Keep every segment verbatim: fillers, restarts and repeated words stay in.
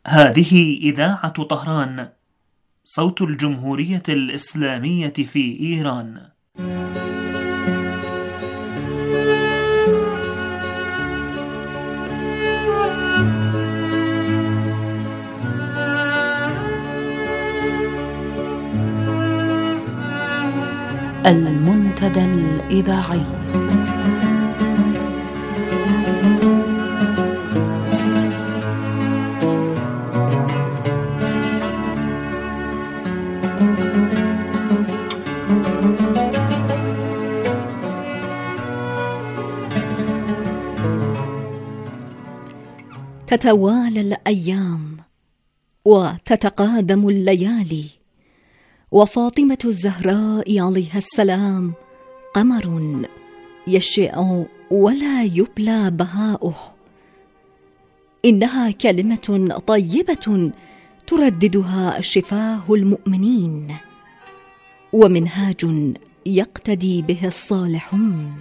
هذه إذاعة طهران، صوت الجمهورية الإسلامية في إيران. المنتدى الإذاعي. تتوالى الأيام وتتقادم الليالي، وفاطمة الزهراء عليها السلام قمر يشع ولا يبلى بهاؤه. إنها كلمة طيبة ترددها شفاه المؤمنين، ومنهاج يقتدي به الصالحون.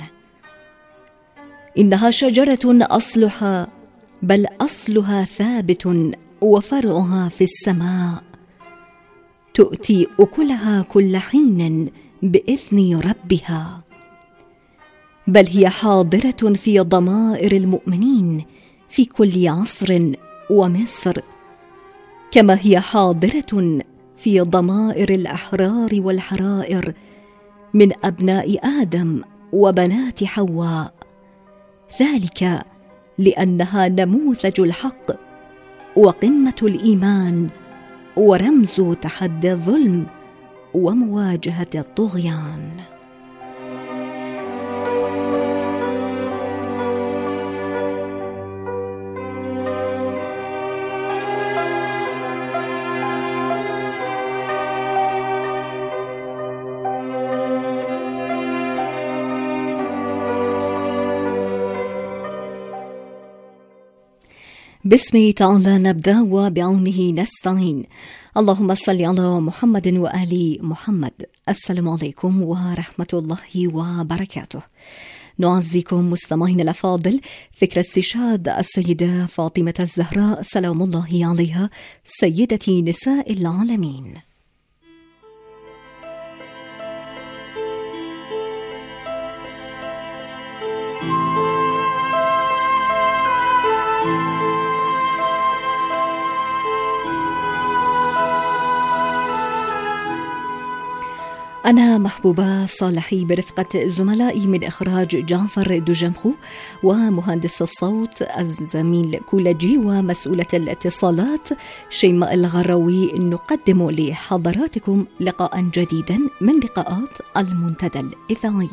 إنها شجرة أصلها بل أصلها ثابت وفرعها في السماء، تؤتي أكلها كل حين بإذن ربها، بل هي حاضرة في ضمائر المؤمنين في كل عصر ومصر، كما هي حاضرة في ضمائر الأحرار والحرائر من أبناء آدم وبنات حواء، ذلك لأنها نموذج الحق وقمة الإيمان ورمز تحدي الظلم ومواجهة الطغيان. بسمه تعالى نبدأ وبعونه نستعين. اللهم صل على محمد وآل محمد. السلام عليكم ورحمة الله وبركاته. نعزيكم مستمعين الأفاضل فكرة استشهاد السيدة فاطمة الزهراء سلام الله عليها سيدة نساء العالمين. أنا محبوبة صالحي برفقة زملائي من إخراج جعفر دجمخو ومهندس الصوت الزميل كولاجي ومسؤولة الاتصالات شيماء الغروي، نقدم لحضراتكم لقاء جديدا من لقاءات المنتدى الإذاعي.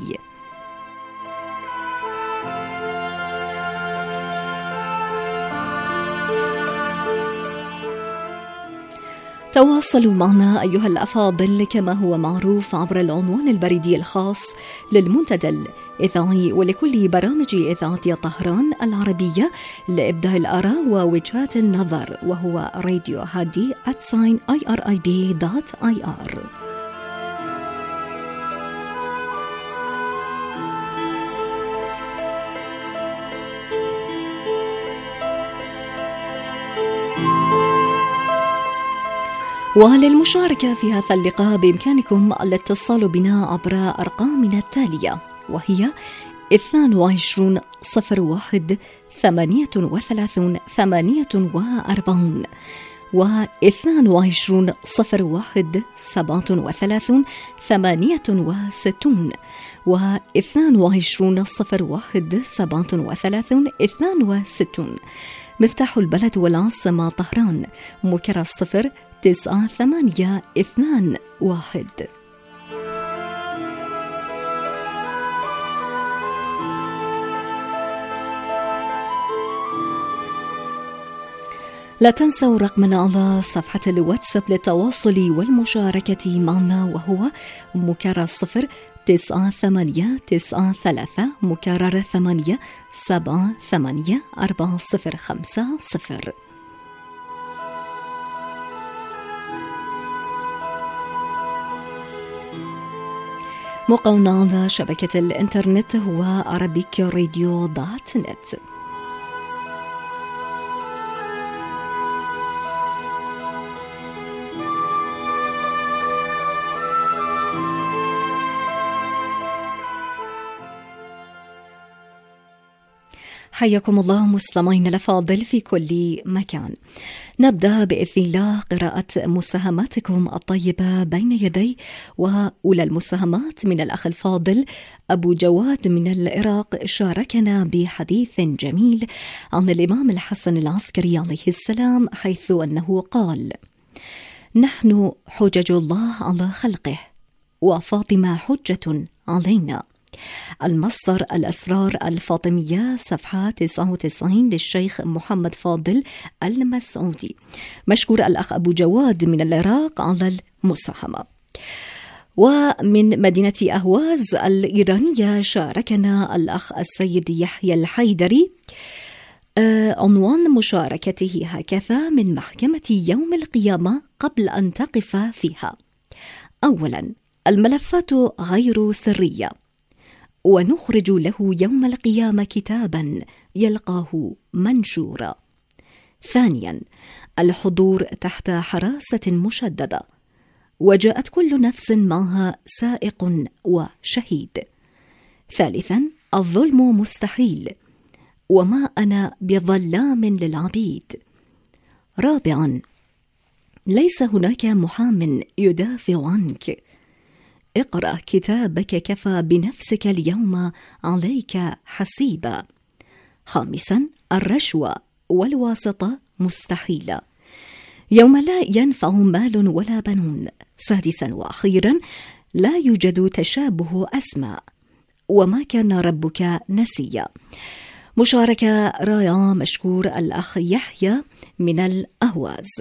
تواصلوا معنا أيها الأفاضل كما هو معروف عبر العنوان البريدي الخاص للمنتدى الإذاعي ولكل برامج إذاعة طهران العربية لإبداء الآراء ووجهات النظر، وهو راديو هادي آت ساين آي آر آي بي دوت آي آر. وللمشاركة في هذا اللقاء بإمكانكم الاتصال بنا عبر أرقامنا التالية، وهي اثنان وعشرين صفر واحد ثمانية وثلاثون ثمانية وأربعون واثنان وعشرين صفر واحد سبعة وثلاثون ثمانية وستون واثنان وعشرين صفر واحد سبعة وثلاثون اثنان وستون. مفتاح البلد والعاصمة طهران مكرر صفر تسعة ثمانية اثنان واحد. لا تنسوا رقمنا على صفحة الواتساب للتواصل والمشاركة معنا، وهو مكرر صفر تسعة ثمانية تسعة ثلاثة مكرر ثمانية سبعة ثمانية أربعة صفر خمسة صفر. موقعنا على شبكة الإنترنت هو أرابيك راديو دوت نت. حياكم الله مستمعينا الأفاضل في كل مكان. نبدأ بإذن الله قراءة مساهماتكم الطيبة بين يدي، وأولى المساهمات من الأخ الفاضل أبو جواد من العراق، شاركنا بحديث جميل عن الإمام الحسن العسكري عليه السلام، حيث أنه قال: نحن حجج الله على خلقه، وفاطمة حجة علينا. المصدر الأسرار الفاطمية، صفحة تسعة وتسعين، للشيخ محمد فاضل المسعودي. مشكور الأخ أبو جواد من العراق على المساهمة. ومن مدينة أهواز الإيرانية شاركنا الأخ السيد يحيى الحيدري. آه عنوان مشاركته هكذا: من محكمة يوم القيامة قبل أن تقف فيها. أولا، الملفات غير سرية، ونخرج له يوم القيامة كتابا يلقاه منشورا. ثانيا، الحضور تحت حراسة مشددة، وجاءت كل نفس معها سائق وشهيد. ثالثا، الظلم مستحيل، وما أنا بظلام للعبيد. رابعا، ليس هناك محام يدافع عنك. اقرأ كتابك، كفى بنفسك اليوم عليك حسيبا. خامسا، الرشوة والواسطة مستحيلة، يوم لا ينفع مال ولا بنون. سادسا وأخيرا، لا يوجد تشابه أسماء، وما كان ربك نسيا. مشاركة رائعة، مشكور الأخ يحيى من الأهواز.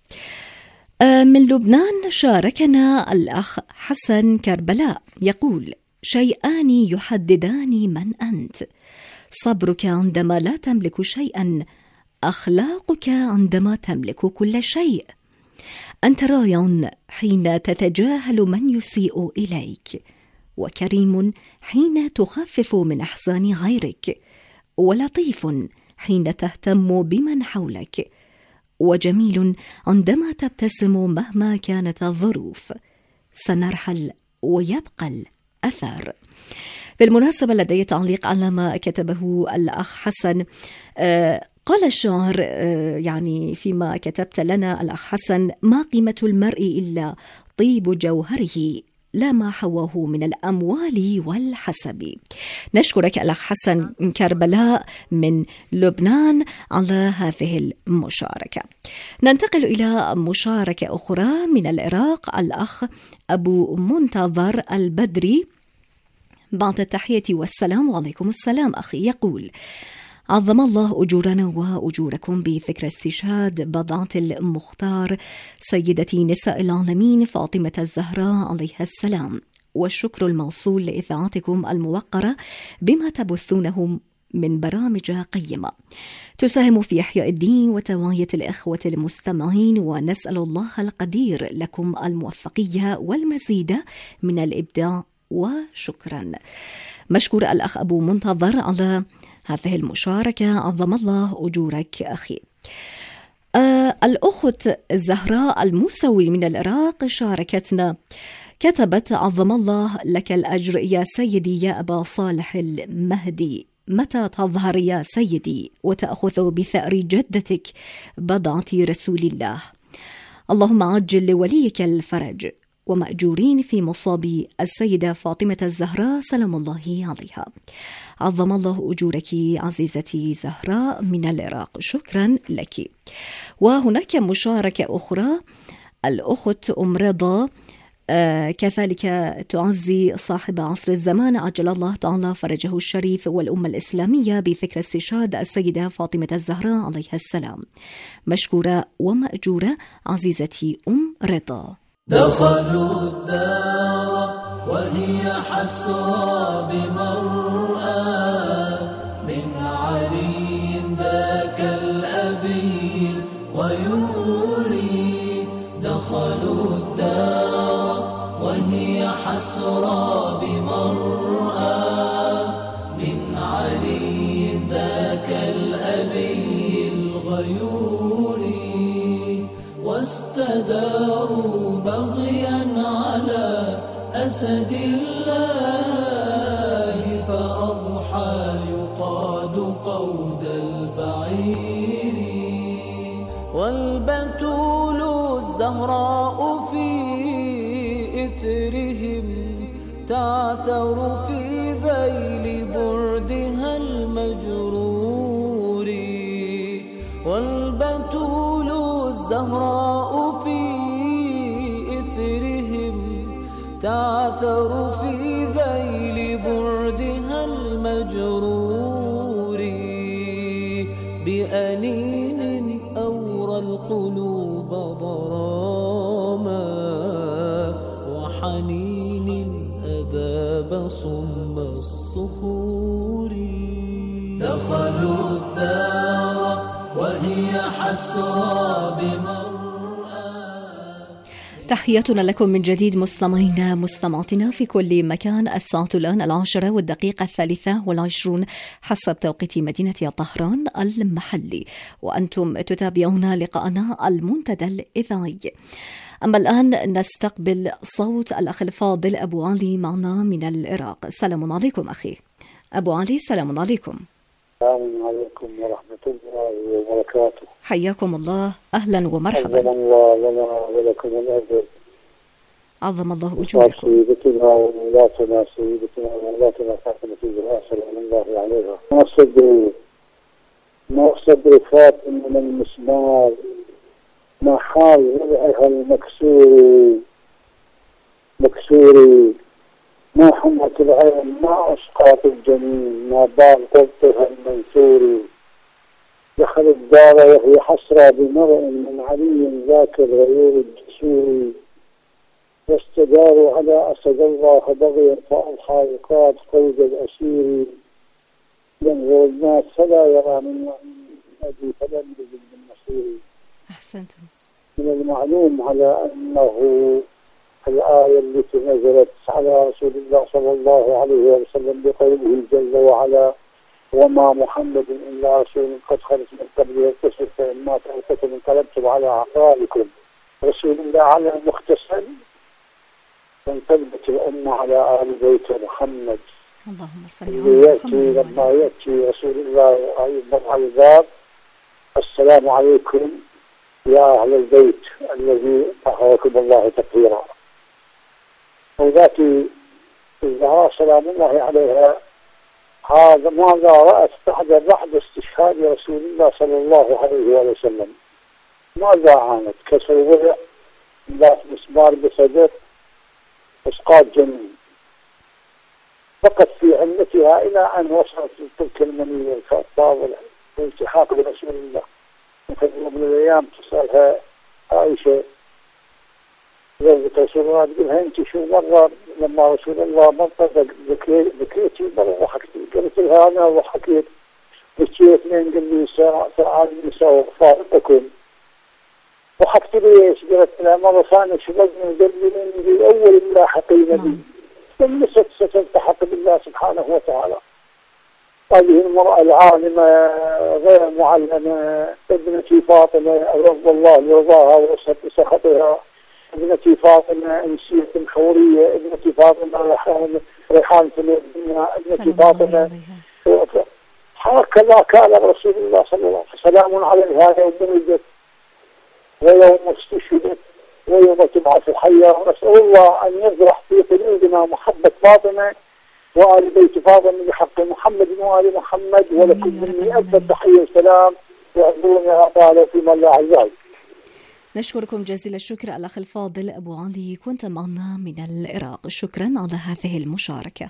من لبنان شاركنا الأخ حسن كربلاء، يقول: شيئان يحددان من أنت، صبرك عندما لا تملك شيئا، أخلاقك عندما تملك كل شيء. أنت رائع حين تتجاهل من يسيء إليك، وكريم حين تخفف من أحزان غيرك، ولطيف حين تهتم بمن حولك، وجميل عندما تبتسم مهما كانت الظروف. سنرحل ويبقى الأثر. بالمناسبة لدي تعليق على ما كتبه الأخ حسن. آه قال الشاعر آه يعني فيما كتبت لنا الأخ حسن: ما قيمة المرء إلا طيب جوهره، لا ما حواه من الأموال والحسب. نشكرك الأخ حسن كربلاء من لبنان على هذه المشاركة. ننتقل إلى مشاركة أخرى من العراق، الأخ أبو منتظر البدري. بعد التحية والسلام، وعليكم السلام أخي، يقول: عظم الله أجورنا وأجوركم بذكرى استشهاد بضعة المختار سيدة نساء العالمين فاطمة الزهراء عليها السلام، والشكر الموصول لإذاعتكم الموقرة بما تبثونه من برامج قيمة تساهم في إحياء الدين وتوعية الإخوة المستمعين، ونسأل الله القدير لكم الموفقية والمزيد من الإبداع، وشكرا. مشكور الأخ أبو منتظر على هذه المشاركة، عظم الله أجورك أخي. آه الأخت زهراء الموسوي من العراق شاركتنا، كتبت: عظم الله لك الأجر يا سيدي يا أبا صالح المهدي، متى تظهر يا سيدي وتأخذ بثأر جدتك بضعة رسول الله. اللهم عجل لوليك الفرج، ومأجورين في مصاب السيدة فاطمة الزهراء سلام الله عليها. عظم الله أجورك عزيزتي زهراء من العراق، شكرا لك. وهناك مشاركة أخرى، الأخت أم رضا آه كذلك تعزي صاحب عصر الزمان عجل الله تعالى فرجه الشريف والأمة الإسلامية بذكرى استشهاد السيدة فاطمة الزهراء عليها السلام. مشكورة ومأجورة عزيزتي أم رضا. دخلوا الدار وهي حسرى بمرأى من علي ذاك الأبي ويولي. دخلوا الدار وهي حسرى بمرأى من علي ذاك الأبي الغيور، واستداروا بغيا على أسد الله فأضحى يقاد قود والبتول الزهراء في إثرهم تعثر في ذيل بردها المجرور. والبتول الزهراء في إثرهم تعثر في ذيل بردها المجرور. بأنين أورى القلوب ضراما وحنين أذاب صم الصخور. دخلوا الدار وهي حسرى بمرأى. تحياتنا لكم من جديد مستمعينا مستمعاتنا في كل مكان. الساعة الآن العاشرة والدقيقة الثالثة والعشرون حسب توقيت مدينة طهران المحلي، وأنتم تتابعون لقاءنا المنتدى الإذاعي. أما الآن نستقبل صوت الأخ الفاضل أبو علي معنا من العراق. السلام عليكم أخي أبو علي. السلام عليكم. السلام عليكم ورحمة الله وبركاته. حياكم الله، أهلا ومرحبا. عظم الله لنا ولكم الأجر. عظم الله أجوركم. سيدتنا ومولاتنا سيدتنا ومولاتنا فاطمة الزهراء سلام الله عليها. ما صدري ما صدري فاطمة من المسمار، ما حال وضعها المكسور مكسوري، ما حمت العين ما أسقاط الجنين، ما بال قبطها المنثور. دخل الدار وهي حسرى بمرء من علي ذاك الغيور الجسور. واستداروا على أسد الله بغيا فأضحى يقاد فوز الأسير. ينظر الناس فلا يرى من الذي فلم يجد من نصير. أحسنتم. من المعلوم على أنه الآية التي نزلت على رسول الله صلى الله عليه وسلم بقوله جل وعلا: وما محمد إلا رسول قد خلت من قبله الرسل فإن مات أو قتل انقلبتم على أعقابكم. رسول الله على المختصر، تنثبت الأمة على آل بيت محمد. اللهم صل على محمد. لما يأتي رسول الله يمر على الباب: السلام عليكم يا أهل البيت الذي طهركم الله تطهيرا. وذاتي الزهراء سلام الله عليها هذا ماذا رأت بعد بعد استشهاد رسول الله صلى الله عليه وسلم؟ ماذا عانت؟ كسر وضع، ذات مسمار بصدر، اسقاط جنين. فقط في علتها إلى أن وصلت تلك المنية الفاضلة والالتحاق برسول الله. وفي يوم من الأيام تسألها عائشة زوجة رسول الله، تقولها: أنت شو مرة لما رسول الله مرة بكيتي مرة ضحكتي؟ قالت لها: أنا ضحكت بكيت من قال لي سأل النساء فارقكم. ضحكت ليش؟ قالت لها: مرة ثانية شبابنا قال لي إني أول اللاحقين بي، فلست ستلتحق بالله سبحانه وتعالى. هذه المرأة العالمة غير معلمة ابنتي فاطمة رضي الله يرضاها ويسخط بسخطها، ابنتي فاطمة أنسية حورية، ابنتي فاطمة ريحان ريحان في الدنيا، ابنتي فاطمة. هكذا كان رسول الله صلى الله عليه وسلم. سلام عليها يوم ولدت ويوم استشهدت ويوم تبعث حيا. ونسأل الله أن يزرع في قلوبنا محبة فاطمة وآل بيت فاطمة بحق محمد وآل محمد. ولكم مني ألف تحية وسلام، واعذروني أطال فيما لا عزاز. نشكركم جزيل الشكر الأخ الفاضل أبو علي، كنت معنا من العراق. شكرا على هذه المشاركة.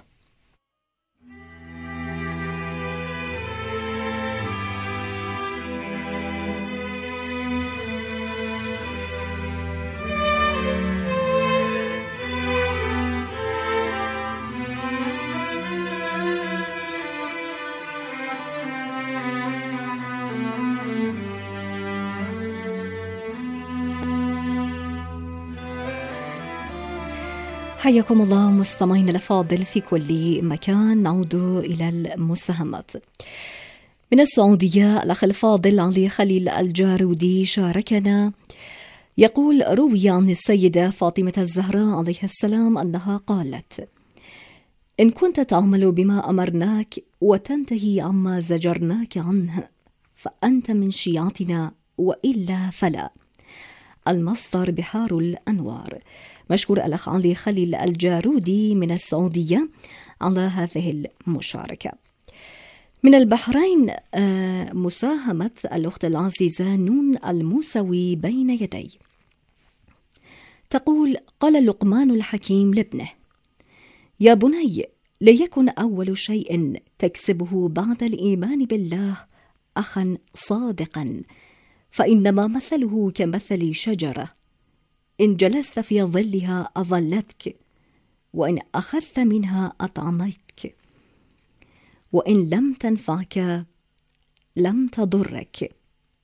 حياكم الله مستمعين الأفاضل في كل مكان. نعود إلى المساهمات من السعودية. الأخ الفاضل علي خليل الجارودي شاركنا، يقول: روي عن السيدة فاطمة الزهراء عليه السلام أنها قالت: إن كنت تعمل بما أمرناك وتنتهي عما زجرناك عنه فأنت من شيعتنا وإلا فلا. المصدر بحار الأنوار. مشكور الأخ علي خليل الجارودي من السعودية على هذه المشاركة. من البحرين مساهمة الأخت العزيزة نون الموسوي بين يدي. تقول: قال لقمان الحكيم لابنه: يا بني، ليكن أول شيء تكسبه بعد الإيمان بالله أخا صادقا، فإنما مثله كمثل شجرة، إن جلست في ظلها أظلتك، وإن أخذت منها أطعمتك، وإن لم تنفعك لم تضرك.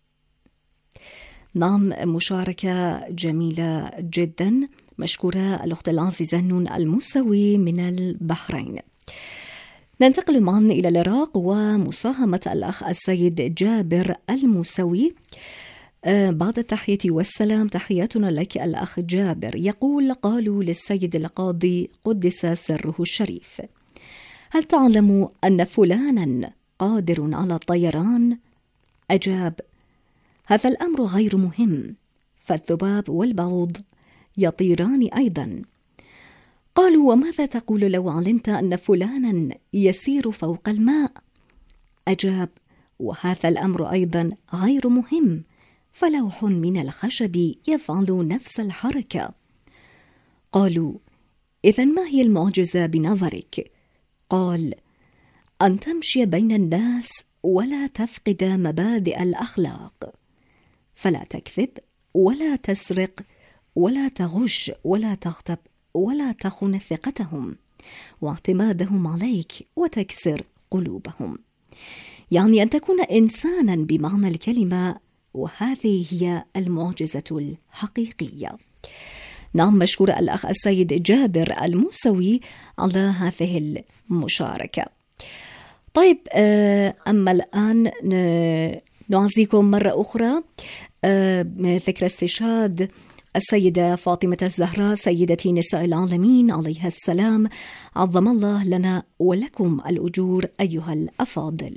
نعم، مشاركة جميلة جدا. مشكورة الأخت العزيزة نون الموسوي من البحرين. ننتقل معا إلى العراق ومساهمة الأخ السيد جابر الموسوي. آه بعد التحية والسلام، تحياتنا لك الأخ جابر. يقول: قالوا للسيد القاضي قدس سره الشريف: هل تعلم أن فلانا قادر على الطيران؟ أجاب: هذا الأمر غير مهم، فالذباب والبعوض يطيران أيضا. قالوا: وماذا تقول لو علمت أن فلانا يسير فوق الماء؟ أجاب: وهذا الأمر أيضا غير مهم، فلوح من الخشب يفعل نفس الحركة. قالوا: إذن ما هي المعجزة بنظرك؟ قال: أن تمشي بين الناس ولا تفقد مبادئ الأخلاق، فلا تكذب ولا تسرق ولا تغش ولا تغتب ولا تخن ثقتهم واعتمادهم عليك وتكسر قلوبهم. يعني أن تكون إنسانا بمعنى الكلمة، وهذه هي المعجزة الحقيقية. نعم، مشكور الأخ السيد جابر الموسوي على هذه المشاركة. طيب، أما الآن نعزيكم مرة أخرى ذكرى استشهاد السيدة فاطمة الزهراء سيدة نساء العالمين عليها السلام، عظم الله لنا ولكم الأجور أيها الأفاضل.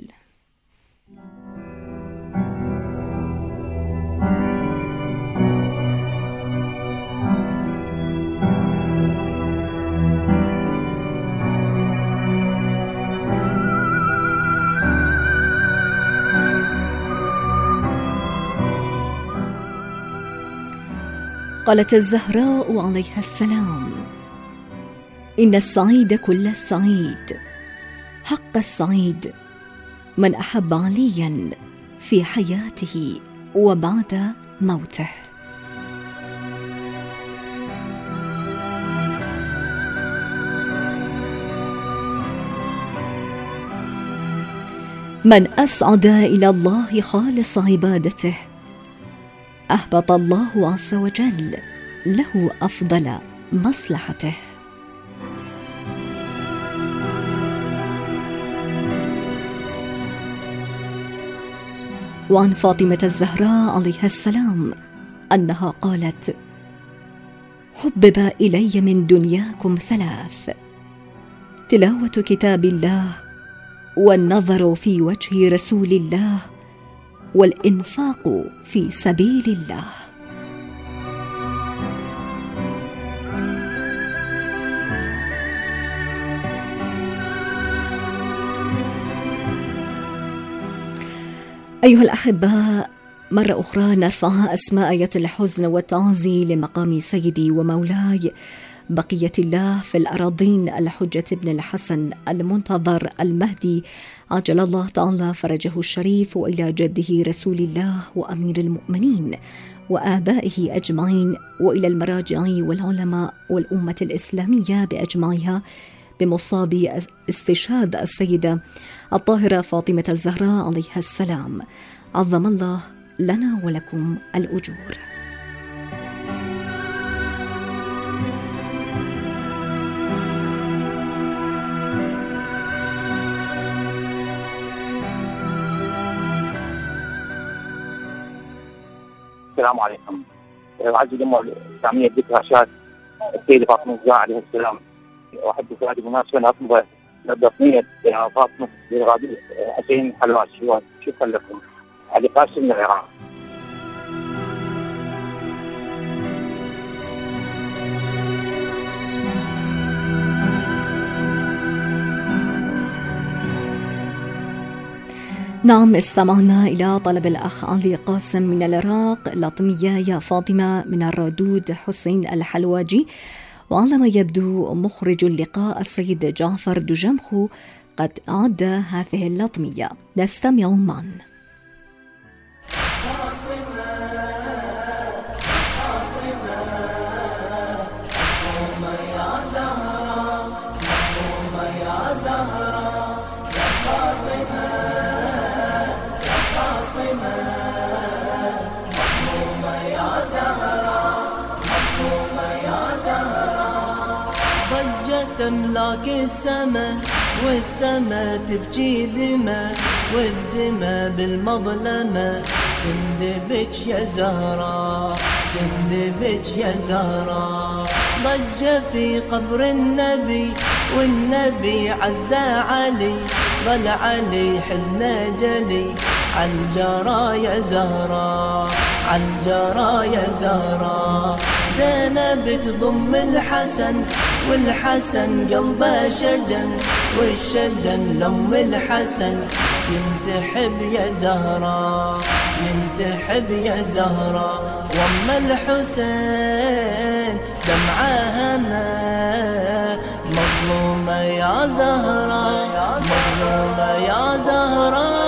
قالت الزهراء عليها السلام: إن السعيد كل السعيد، حق السعيد من أحب عليا في حياته وبعد موته. من أسعد إلى الله خالص عبادته أهبط الله عز وجل له أفضل مصلحته. وعن فاطمة الزهراء عليها السلام أنها قالت: حبب إلي من دنياكم ثلاث: تلاوة كتاب الله، والنظر في وجه رسول الله، والإنفاق في سبيل الله. أيها الأحباء، مرة أخرى نرفع أسماء آيات الحزن والتعزي لمقام سيدي ومولاي بقية الله في الأراضين الحجة بن الحسن المنتظر المهدي عجل الله تعالى فرجه الشريف، وإلى جده رسول الله وأمير المؤمنين وآبائه أجمعين، وإلى المراجع والعلماء والأمة الإسلامية بأجمعها بمصاب استشهاد السيدة الطاهرة فاطمة الزهراء عليها السلام. عظم الله لنا ولكم الأجور. السلام عليكم. أعزائي الأمة الإسلامية، ذكرى شهادة السيدة فاطمة الزهراء عليها السلام، وأحب في هذه المناسبة أن أطلب الدفنية فاطمة الغابري حسين حلواش. شكرا لكم. علي قاسم من العراق. نعم، استمعنا إلى طلب الأخ علي قاسم من العراق لطمية يا فاطمة من الردود حسين الحلواجي. وعلى ما يبدو مخرج اللقاء السيد جعفر دجمخو قد أعد هذه اللطمية، نستمع معا. تملاك السما والسما تبكي دمى والدمى بالمظلمة تندبج يا زهراء تندبج يا زهراء. ضج في قبر النبي والنبي عزى علي ظل علي حزن جلي عالجرى يا زهراء عالجرى يا زهراء. زينب تضم الحسن والحسن قلبه شجن والشجن لم الحسن ينتحب يا زهراء ينتحب يا زهراء. وام الحسين دمعها ما مظلومة يا زهراء مظلومة يا زهراء.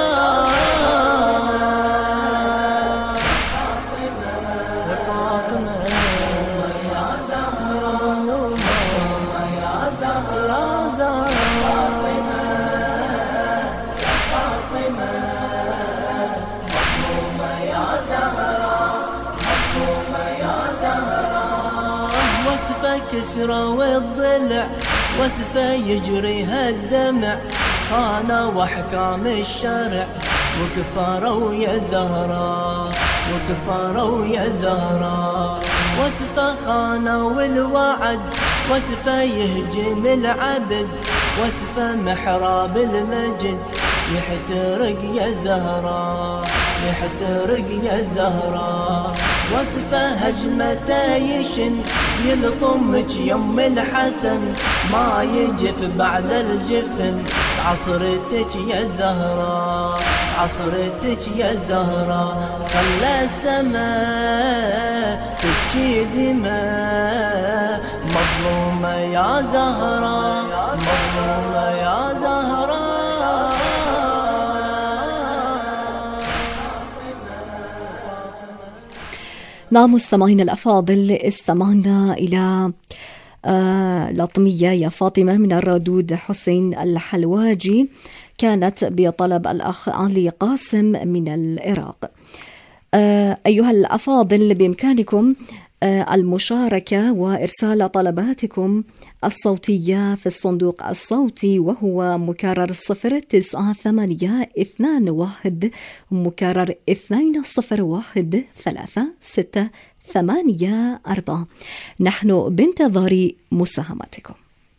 كسرة والضلع وسفة يجريها الدمع خانة وحكام الشرع وكفروا يا زهراء وكفروا يا زهراء. وسفة خانة والوعد وسفة يهجم العبد وسفة محراب المجد يحترق يا زهراء يحترق يا زهراء. وصفه هجمته يشن يلطمك يم الحسن ما يجف بعد الجفن عصرتك يا زهراء عصرتك يا زهراء. خلى السماء تبكي دماء مظلومة يا زهراء مظلومة يا زهراء. نعم مستمعين الأفاضل، استمعنا إلى آه لطمية يا فاطمة من الردود حسين الحلواجي، كانت بطلب الأخ علي قاسم من العراق. آه أيها الأفاضل، بإمكانكم آه المشاركة وإرسال طلباتكم الصوتية في الصندوق الصوتي وهو مكرر صفر تسعة ثمانية اثنان واحد مكرر اثنين صفر واحد ثلاثة ستة ثمانية أربعة. نحن بانتظار مساهمتكم.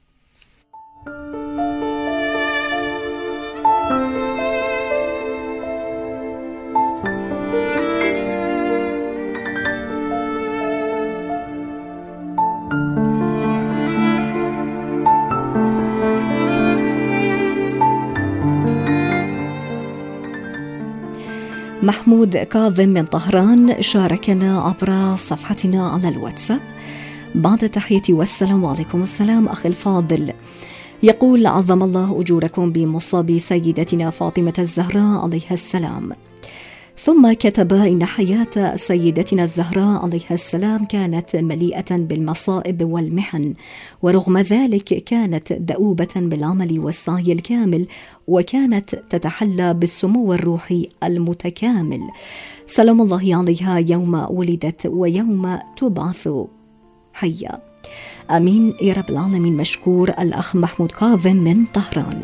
محمود كاظم من طهران شاركنا عبر صفحتنا على الواتساب. بعد تحياتي والسلام عليكم. السلام أخي الفاضل، يقول عظم الله أجوركم بمصاب سيدتنا فاطمة الزهراء عليها السلام. ثم كتب إن حياة سيدتنا الزهراء عليها السلام كانت مليئة بالمصائب والمحن، ورغم ذلك كانت دؤوبة بالعمل والسعي الكامل، وكانت تتحلى بالسمو الروحي المتكامل. سلام الله عليها يوم ولدت ويوم تبعث حيا. آمين يا رب العالمين. مشكور الأخ محمود كاظم من طهران.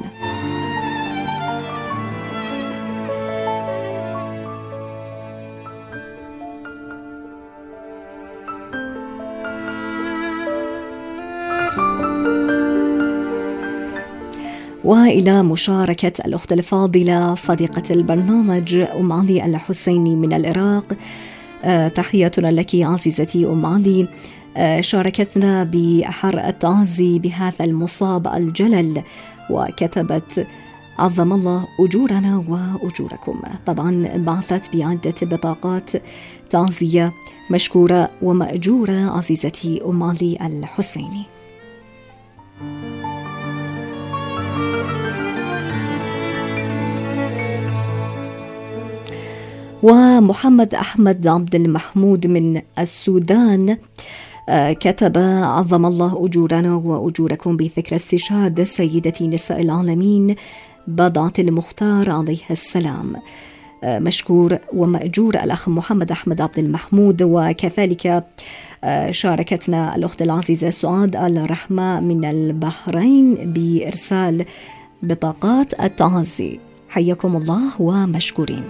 وإلى مشاركة الأخت الفاضلة صديقة البرنامج أم علي الحسيني من العراق. أه تحياتنا لك عزيزتي أم علي. أه شاركتنا بأحر التعزي بهذا المصاب الجلل، وكتبت عظم الله أجورنا وأجوركم. طبعا بعثت بعدة بطاقات تعزية مشكورة ومأجورة عزيزتي أم علي الحسيني. ومحمد أحمد عبد المحمود من السودان كتب: عظم الله أجورنا وأجوركم بذكرى استشهاد سيدة نساء العالمين بضعة المختار عليه السلام. مشكور ومأجور الأخ محمد أحمد عبد المحمود. وكذلك شاركتنا الأخت العزيزة سعاد الرحمة من البحرين بإرسال بطاقات التعازي. حياكم الله ومشكورين.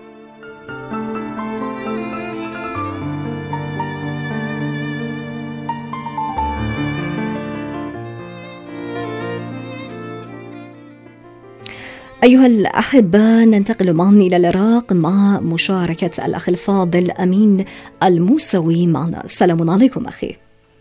أيها الأحبة، ننتقل معا إلى العراق مع مشاركة الأخ الفاضل أمين الموسوي معنا. السلام عليكم أخي.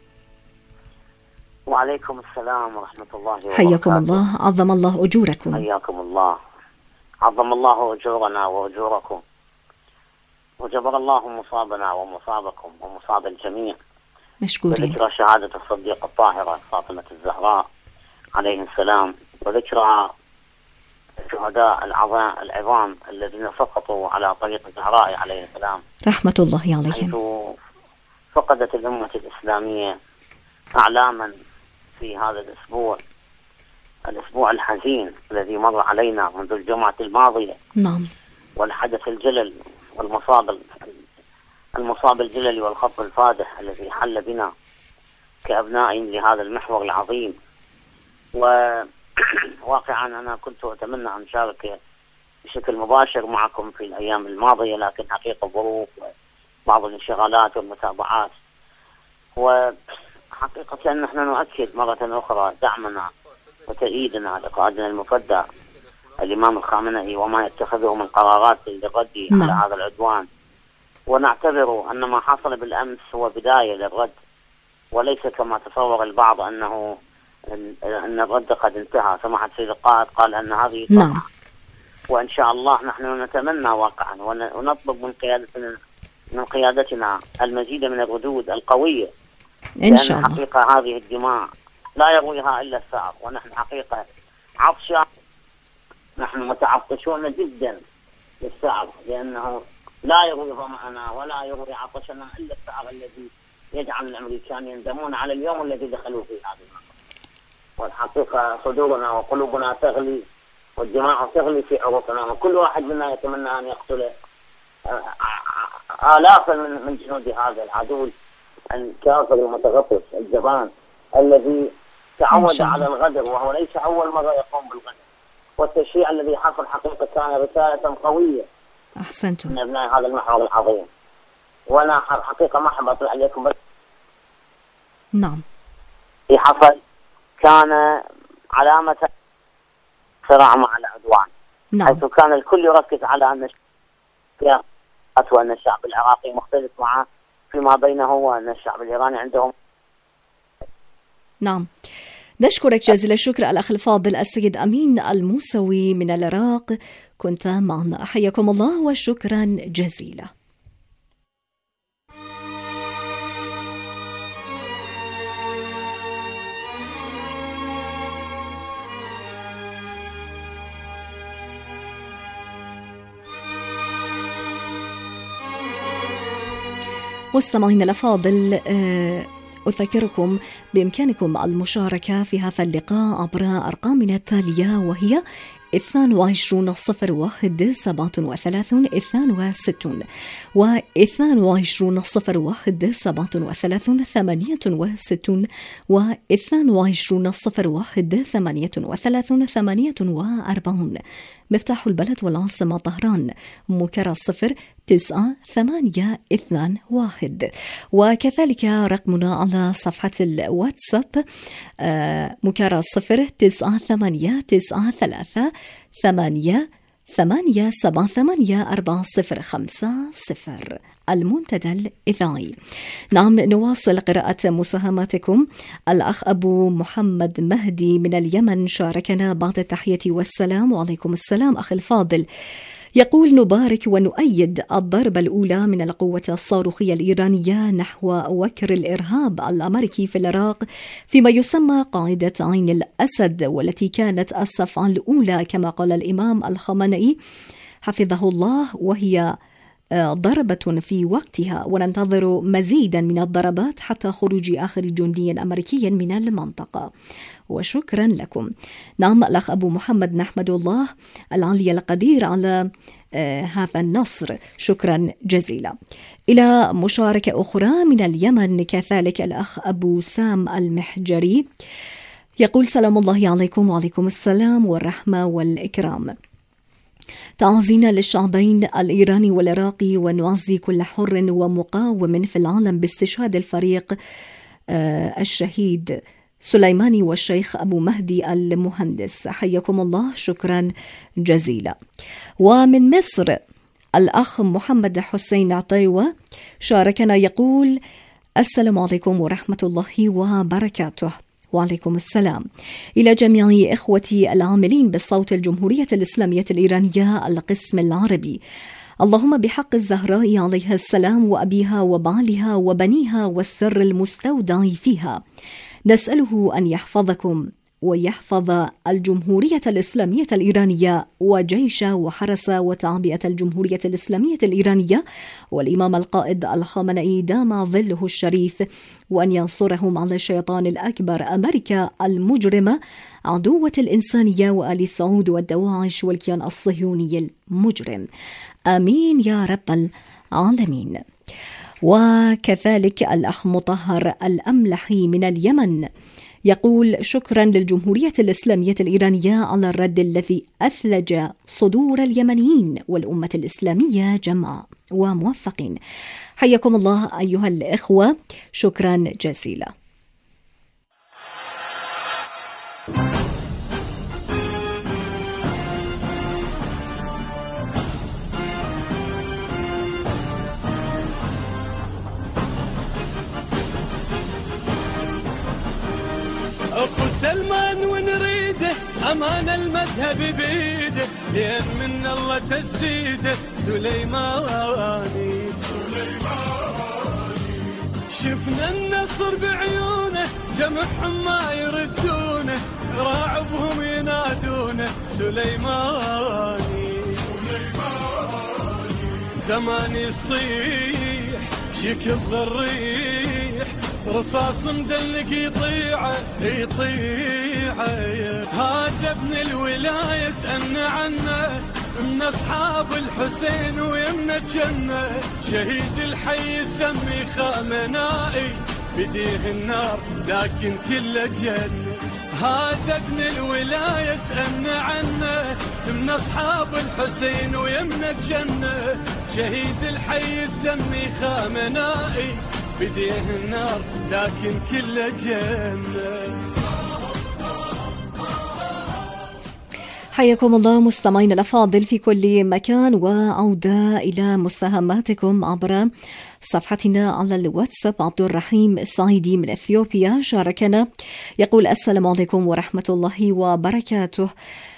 وعليكم السلام ورحمة الله وبركاته. حياكم الله، عظم الله أجوركم. حياكم الله، عظم الله أجورنا وأجوركم، وجبر الله مصابنا ومصابكم ومصاب الجميع. مشكورين. وذكرى شهادة الصديقة الطاهرة فاطمة الزهراء عليه السلام، وذكرى الشهداء العظام الذين سقطوا على طريق الزهراء عليه السلام رحمة الله عليهم، حيث فقدت الأمة الإسلامية أعلاما في هذا الأسبوع الأسبوع الحزين الذي مر علينا منذ الجمعة الماضية. نعم. والحدث الجلل والمصاب المصاب الجلل والخط الفادح الذي حل بنا كأبناء لهذا المحور العظيم. وواقعا أنا كنت أتمنى أن أشارك بشكل مباشر معكم في الأيام الماضية، لكن حقيقة ظروف وبعض الانشغالات والمتابعات. وحقيقة نحن نؤكد مرة أخرى دعمنا وتأييدنا لقائدنا المفدى الإمام الخامنئي وما يتخذه من قرارات للرد على هذا العدوان، ونعتبر أن ما حصل بالأمس هو بداية للرد، وليس كما تصور البعض أنه أن الرد قد انتهى. سماحة سيد القائد قال أن هذه نعم، وإن شاء الله نحن نتمنى واقعا ونطلب من قيادتنا من قيادتنا المزيد من الردود القوية، إن شاء الله. حقيقة هذه الدماء لا يرويها إلا الثأر، ونحن حقيقة عطشان، نحن متعطشون جدا للثأر، لأنه لا يروي ظمأنا ولا يروي عطشنا إلا الثأر الذي يجعل الأمريكان يندمون على اليوم الذي دخلوا فيه هذا المكان. والحقيقة صدورنا وقلوبنا تغلي والدماء تغلي في عروقنا، وكل واحد منا يتمنى أن يقتل آلافا من جنود هذا العدو الكافر المتغطرس الجبان الذي تعود على الغدر، وهو ليس أول مرة يقوم بالغدر. والتشييع الذي حصل حقيقة كان رسالة قوية أحسنتم من أبناء هذا المحور العظيم. وأنا حقيقة ما أحب أطلع عليكم بس نعم في حصل كان علامة صراع مع العدوان. نعم. حيث كان الكل يركز على أن وأن الشعب العراقي مختلف معه فيما بينه، وأن الشعب الإيراني عندهم. نعم، نشكرك جزيل الشكر الأخ الفاضل السيد أمين الموسوي من العراق، كنت معنا. حياكم الله وشكرا جزيلا. مستمعينا الأفاضل، أذكركم بإمكانكم المشاركة في هذا اللقاء عبر أرقامنا التالية، وهي اثنان وعشرون صفر واحد سبعة وثلاثون اثنان وستون واثنان وعشرون صفر واحد سبعة وثلاثون ثمانية وستون واثنان وعشرون صفر واحد ثمانية وثلاثون ثمانية وأربعون. مفتاح البلد والعاصمة طهران مكرر صفر تسعة ثمانية اثنان واحد. وكذلك رقمنا على صفحة الواتساب مكرر صفر تسعة ثمانية تسعة ثلاثة ثمانية ثمانية سبعة ثمانية أربعة صفر خمسة صفر. المنتدى الإذاعي. نعم، نواصل قراءة مساهماتكم. الأخ أبو محمد مهدي من اليمن شاركنا بعد التحية والسلام. وعليكم السلام أخي الفاضل. يقول: نبارك ونؤيد الضربة الأولى من القوة الصاروخية الإيرانية نحو وكر الإرهاب الأمريكي في العراق فيما يسمى قاعدة عين الأسد، والتي كانت الصفعة الأولى كما قال الإمام الخامنئي حفظه الله، وهي ضربة في وقتها، وننتظر مزيدا من الضربات حتى خروج آخر جندي أمريكي من المنطقة. وشكرا لكم. نعم الأخ أبو محمد، نحمد الله العلي القدير على آه هذا النصر، شكرا جزيلا. إلى مشاركة أخرى من اليمن كذلك الأخ أبو سام المحجري يقول: سلام الله عليكم. وعليكم السلام والرحمة والإكرام. تعزينا للشعبين الإيراني والعراقي، ونعزي كل حر ومقاوم في العالم باستشهاد الفريق آه الشهيد سليماني والشيخ أبو مهدي المهندس، حياكم الله، شكرا جزيلا. ومن مصر الأخ محمد حسين عطيوة شاركنا يقول: السلام عليكم ورحمة الله وبركاته. وعليكم السلام. إلى جميع إخوتي العاملين بالصوت الجمهورية الإسلامية الإيرانية القسم العربي، اللهم بحق الزهراء عليها السلام وأبيها وبعلها وبنيها والسر المستودع فيها، نسأله أن يحفظكم ويحفظ الجمهورية الإسلامية الإيرانية وجيش وحرس وتعبئة الجمهورية الإسلامية الإيرانية والإمام القائد الخامنئي دام ظله الشريف، وأن ينصرهم على الشيطان الأكبر أمريكا المجرمة عدوة الإنسانية وآل سعود والدواعش والكيان الصهيوني المجرم، آمين يا رب العالمين. وكذلك الأخ مطهر الأملحي من اليمن يقول: شكرا للجمهورية الإسلامية الإيرانية على الرد الذي أثلج صدور اليمنيين والأمة الإسلامية جمعا وموفقين. حياكم الله أيها الإخوة، شكرا جزيلا. أخو سلمان ونريده أمان المذهب بيده، لين من الله تسجيده سليماني سليماني. شفنا النصر بعيونه جمعهم ما يردونه، راعبهم ينادونه سليماني سليماني. زمان يصيح شك الضريح، رصاص مدلق يطيعه يطيعه. هذا ابن الولاية سألنا عنه، من أصحاب الحسين ويمنا جنة، شهيد الحي يسمي خامنائي، بديه النار لكن كله جنة. هذا ابن الولاية سألنا عنه، من أصحاب الحسين ويمنا جنة، شهيد الحي يسمي خامنائي، بديه النار لكن كله جنة. حياكم الله مستمعين الأفاضل في كل مكان، وعودة إلى مساهماتكم عبر صفحتنا على الواتساب. عبد الرحيم الصعيدي من إثيوبيا شاركنا يقول: السلام عليكم ورحمة الله وبركاته.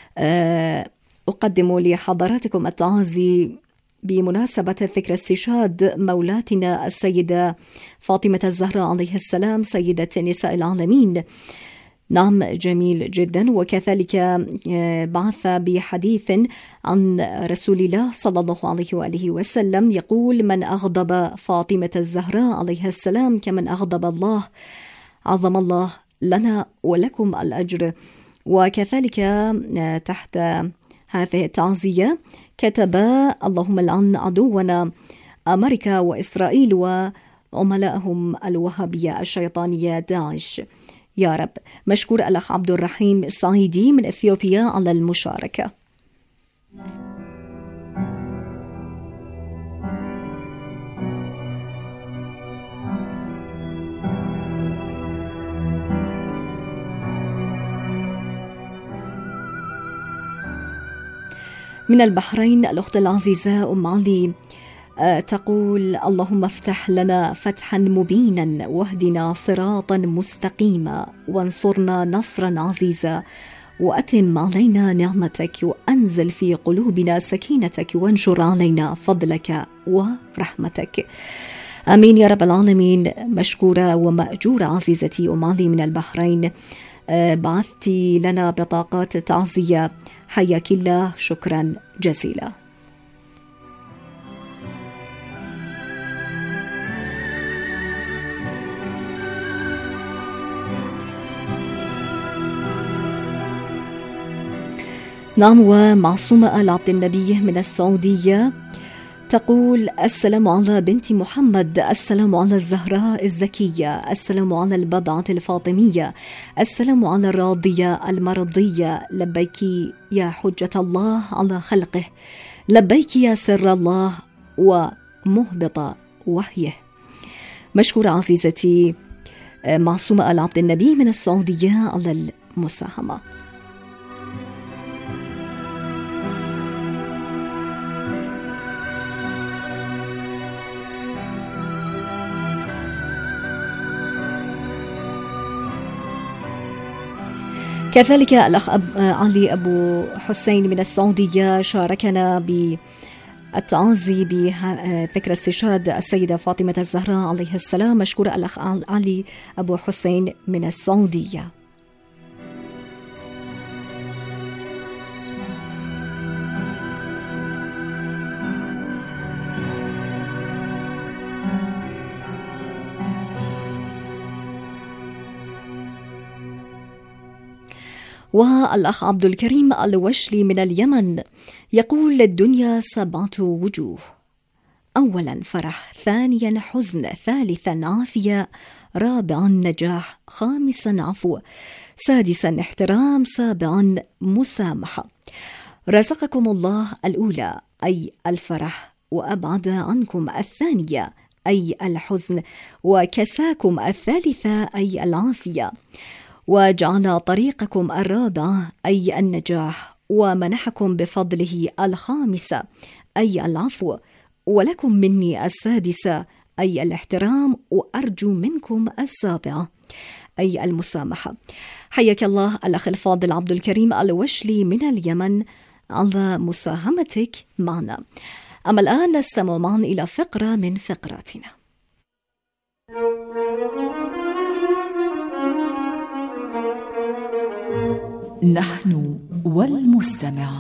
أقدم لحضراتكم التعازي بمناسبة ذكرى استشهاد مولاتنا السيدة فاطمة الزهراء عليه السلام سيدة نساء العالمين. نعم، جميل جدا. وكذلك بعث بحديث عن رسول الله صلى الله عليه وآله وسلم يقول: من أغضب فاطمة الزهراء عليها السلام كمن أغضب الله، عظم الله لنا ولكم الأجر. وكذلك تحت هذه التعزية كتب: اللهم لعن عدونا أمريكا وإسرائيل وعملائهم الوهابية الشيطانية داعش يا رب. مشكور الأخ عبد الرحيم الصعيدي من إثيوبيا على المشاركة. من البحرين الأخت العزيزة أم علي تقول: اللهم افتح لنا فتحا مبينا واهدنا صراطا مستقيما وانصرنا نصرا عزيزا وأتم علينا نعمتك وأنزل في قلوبنا سكينتك وانشر علينا فضلك ورحمتك. آمين يا رب العالمين. مشكورة ومأجورة عزيزتي أم علي من البحرين، بعثتي لنا بطاقات تعزية، حياك الله، شكرا جزيلا. نعم. ومعصومة آل عبد النبي من السعودية تقول: السلام على بنت محمد، السلام على الزهراء الزكية، السلام على البضعة الفاطمية، السلام على الراضية المرضية، لبيك يا حجة الله على خلقه، لبيك يا سر الله ومهبط وحيه. مشكورة عزيزتي معصومة آل عبد النبي من السعودية على المساهمة. كذلك الأخ أب علي أبو حسين من السعودية شاركنا بالتعازي بذكرى استشهاد السيدة فاطمة الزهراء عليه السلام. مشكور الأخ علي أبو حسين من السعودية. والأخ عبد الكريم الوشلي من اليمن يقول: الدنيا سبعة وجوه: أولا فرح، ثانيا حزن، ثالثا عافية، رابعا نجاح، خامسا عفو، سادسا احترام، سابعا مسامحة. رزقكم الله الأولى أي الفرح، وأبعد عنكم الثانية أي الحزن، وكساكم الثالثة أي العافية، وجعل طريقكم الرابعة أي النجاح، ومنحكم بفضله الخامسة أي العفو، ولكم مني السادسة أي الاحترام، وأرجو منكم السابعة أي المسامحة. حياك الله الأخ الفاضل عبد الكريم الوشلي من اليمن على مساهمتك معنا. أما الآن نستمع معا إلى فقرة من فقراتنا. نحن والمستمع.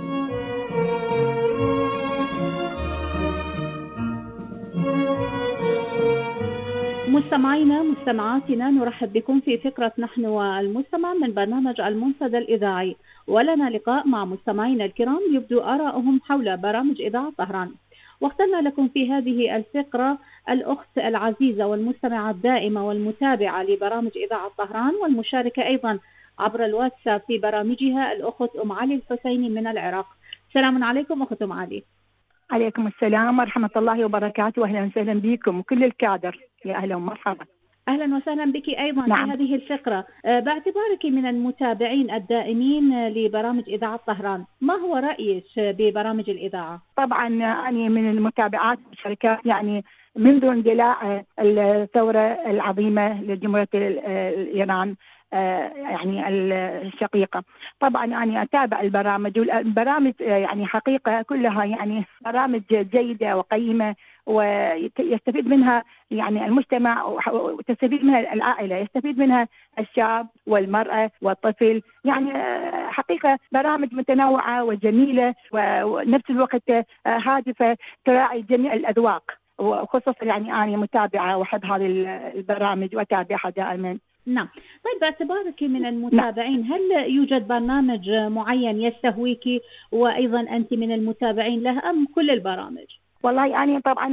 مستمعينا مستمعاتنا، نرحب بكم في فقرة نحن والمستمع من برنامج المنتدى الإذاعي، ولنا لقاء مع مستمعينا الكرام يبدو آراءهم حول برامج إذاعة طهران. واخترنا لكم في هذه الفقرة الأخت العزيزة والمستمعة الدائمة والمتابعة لبرامج إذاعة طهران، والمشاركة أيضا عبر الواتساب في برامجها، الأخت أم علي الحسيني من العراق. السلام عليكم أخت أم علي. عليكم السلام ورحمة الله وبركاته، أهلا وسهلا بكم وكل الكادر، يا أهلا ومرحبا. أهلا وسهلا بك أيضا. نعم. في هذه الفقرة باعتبارك من المتابعين الدائمين لبرامج إذاعة طهران، ما هو رأيك ببرامج الإذاعة؟ طبعا أنا من المتابعات والشركات، يعني منذ اندلاع الثورة العظيمة لجمهورية إيران يعني الشقيقة. طبعا أنا أتابع البرامج، والبرامج يعني حقيقة كلها يعني برامج جيدة وقيمة، ويستفيد منها يعني المجتمع، وتستفيد منها العائلة، يستفيد منها الشاب والمرأة والطفل. يعني حقيقة برامج متنوعة وجميلة، ونفس الوقت هادفة تراعي جميع الأذواق، وخصوصا يعني أنا متابعة وأحب هذه البرامج وأتابعها دائما. نعم. طيب باعتبارك من المتابعين، هل يوجد برنامج معين يستهويك وأيضا أنت من المتابعين له، أم كل البرامج؟ والله أنا طبعا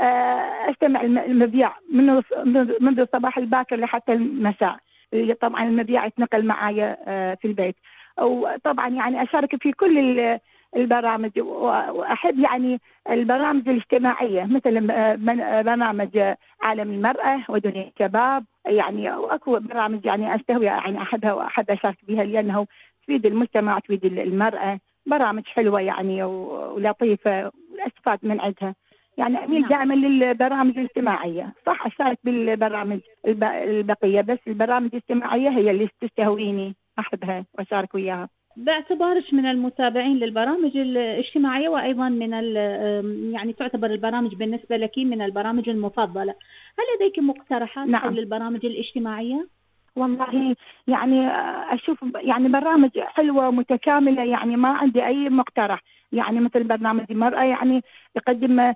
أستمع المذيع منذ منذ الصباح الباكر لحتى المساء. طبعا المذيع يتنقل معايا في البيت، وطبعا يعني أشارك في كل البرامج، وأحب يعني البرامج الاجتماعية مثل برنامج عالم المرأة ودنيا الشباب، يعني واكو برامج يعني استهوي يعني احبها واحب اشارك بها، لانه تفيد المجتمع، تفيد المرأة، برامج حلوة يعني ولطيفة واستفاد من عندها. يعني أميل دائما للبرامج الاجتماعية. صح أشارك بالبرامج البقية، بس البرامج الاجتماعية هي اللي تستهويني، أحبها وأشارك وياها. باعتبارك من المتابعين للبرامج الاجتماعية وأيضا من يعني تعتبر البرامج بالنسبة لك من البرامج المفضلة، هل لديك مقترحات نعم. حول البرامج الاجتماعية؟ والله يعني أشوف يعني برامج حلوة ومتكاملة، يعني ما عندي أي مقترح. يعني مثل برنامج المرأة يعني يقدم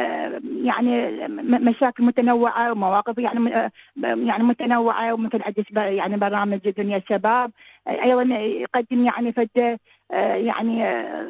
يعني مشاكل متنوعة ومواقف يعني يعني متنوعة، ومثل عدة يعني برامج دنيا الشباب أيضا يقدم يعني فد يعني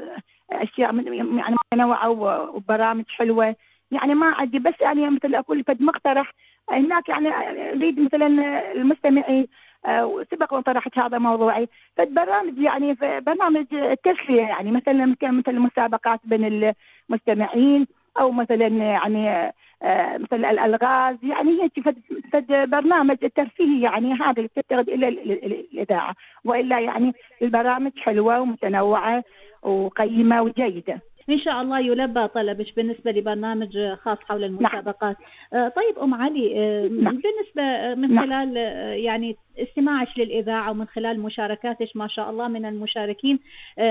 أشياء يعني متنوعة وبرامج حلوة. يعني ما عندي، بس يعني مثل أقول فد مقترح هناك. يعني أريد مثلا المستمعين وسبق وطرحت هذا موضوعي فالبرامج يعني في برنامج التسلية، يعني مثلا مثل المسابقات بين المستمعين، أو مثلا يعني مثل الألغاز، يعني هيك فد برنامج ترفيهي، يعني هذا اللي تتخذ إلى الإذاعة. وإلا يعني البرامج حلوة ومتنوعة وقيمة وجيدة. إن شاء الله يلبى طلبش بالنسبة لبرنامج خاص حول المسابقات. نعم. طيب أم علي، نعم. بالنسبة من نعم. خلال يعني استماعك للإذاعة ومن خلال مشاركاتك ما شاء الله من المشاركين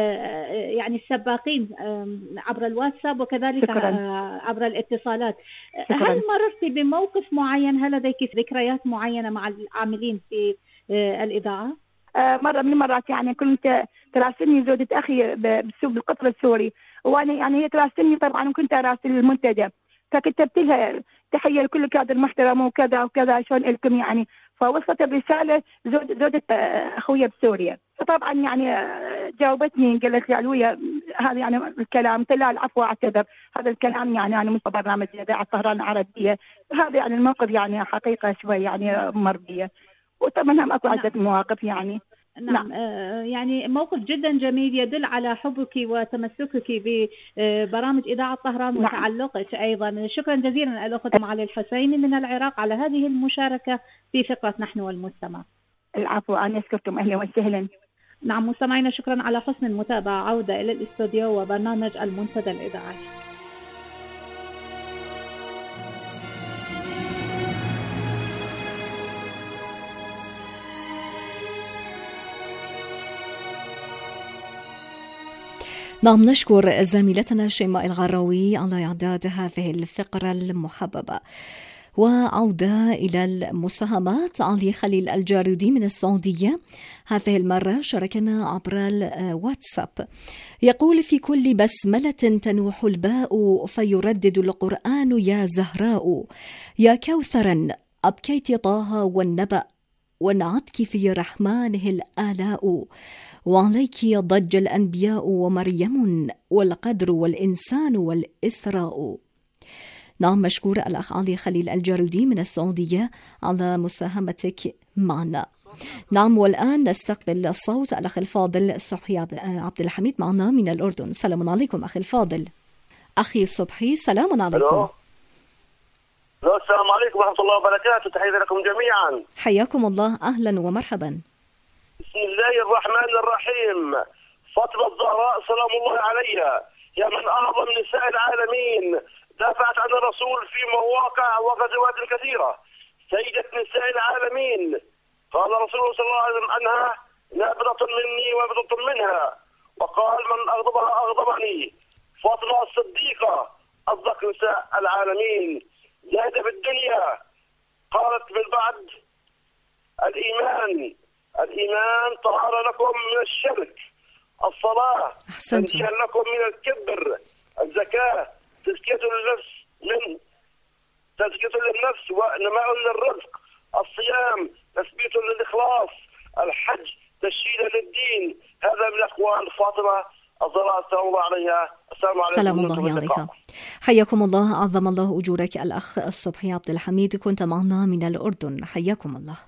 يعني السباقين عبر الواتساب وكذلك شكرا. عبر الاتصالات، شكرا. هل مررتي بموقف معين؟ هل لديك ذكريات معينة مع العاملين في الإذاعة؟ مرة من المرات يعني كنت تراسلني زوجة أخي بسوق القطر السوري، وأنا يعني هي تراسلني طبعا، وكنت أراسل المنتدى، فكتبت لها تحية لكل كادر محترم وكذا وكذا شلون لكم يعني. فوصلت الرسالة زوجة, زوجة أخويا بسوريا، فطبعا يعني جاوبتني قالت لي علوية هذا يعني الكلام، قلت لها العفو أعتذر، هذا الكلام يعني أنا مش برنامج إذاعة طهران العربية. هذا يعني الموقف يعني حقيقة شوي يعني مرضية، وطبعا هم أكو عدة مواقف يعني. نعم, نعم. آه يعني موقف جدا جميل يدل على حبك وتمسكك ببرامج إذاعة طهران. نعم. وتعلقك أيضا. شكرا جزيلا الأخت أم علي الحسيني من العراق على هذه المشاركة في فقرة نحن والمستمع. العفو، أنا أشكركم، أهلا وسهلا. نعم مستمعينا، شكرا على حسن المتابعة. عودة إلى الاستوديو وبرنامج المنتدى الإذاعي. نعم، نشكر زميلتنا شيماء الغراوي على إعداد هذه الفقرة المحببة. وعودة إلى المساهمات. علي خليل الجارودي من السعودية هذه المرة شاركنا عبر الواتساب، يقول: في كل بسملة تنوح الباء فيردد القرآن يا زهراء، يا كوثرا أبكيت طه والنبأ، ونعتك في رحمانه الآلاء، وعليك ضج الأنبياء ومريم، والقدر والإنسان والإسراء. نعم، مشكور الأخ علي خليل الجارودي من السعودية على مساهمتك معنا. نعم، والآن نستقبل الصوت الأخ الفاضل الصبحي عبد الحميد معنا من الأردن. سلام عليكم أخي الفاضل. أخي الصبحي، سلام عليكم. ألو. ألو، السلام عليكم ورحمة الله وبركاته، تحية لكم جميعا. حياكم الله، أهلا ومرحبا. بسم الله الرحمن الرحيم. فاطمة الزهراء سلام الله عليها، يا من أعظم نساء العالمين، دافعت عن الرسول في مواقع وغزوات كثيرة، سيدة نساء العالمين. قال رسول الله صلى الله عليه وسلم عنها: نابضة مني ونابضة منها، وقال: من أغضبها أغضبني. فاطمة الصديقة أصدق نساء العالمين، زاهدة في الدنيا. قالت من بعد: الإيمان الإيمان طهر لكم من الشرك، الصلاة تنزيه لكم من الكبر، الزكاة تزكية للنفس من تزكية للنفس ونماء للرزق، الصيام تثبيت للإخلاص، الحج تشييد للدين. هذا من أقوال فاطمة الزهراء سلام الله عليها. السلام عليكم. سلام الله عليها. حياكم الله، عظم الله أجورك الأخ الصبحي عبد الحميد، كنت معنا من الأردن. حياكم الله.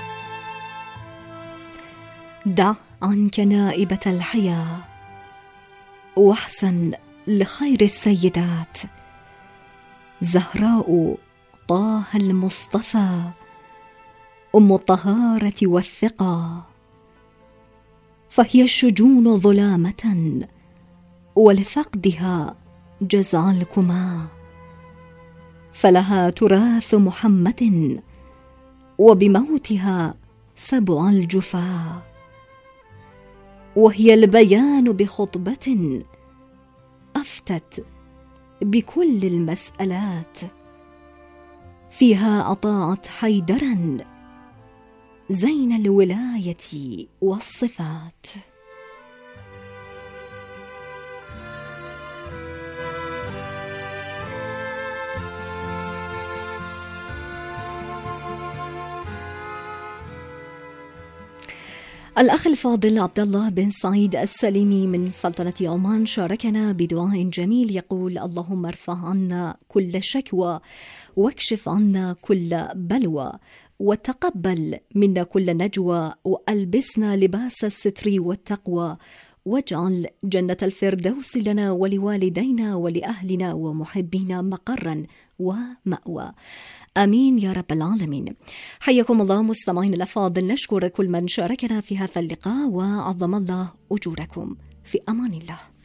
دع عنك نائبة الحياة، واحسن لخير السيدات زهراء طه المصطفى أم الطهارة والثقة، فهي الشجون ظلامة ولفقدها جزع الكما، فلها تراث محمد وبموتها سبع الجفا، وهي البيان بخطبة أفتت بكل المسألات، فيها أطاعت حيدرا زين الولاية والصفات. الأخ الفاضل عبد الله بن سعيد السليمي من سلطنة عمان شاركنا بدعاء جميل يقول: اللهم ارفع عنا كل شكوى واكشف عنا كل بلوى وتقبل منا كل نجوى وألبسنا لباس الستر والتقوى واجعل جنة الفردوس لنا ولوالدينا ولأهلنا ومحبينا مقرا ومأوى. آمين يا رب العالمين. حياكم الله مستمعين الأفاضل، نشكر كل من شاركنا في هذا اللقاء وعظم الله أجوركم. في أمان الله.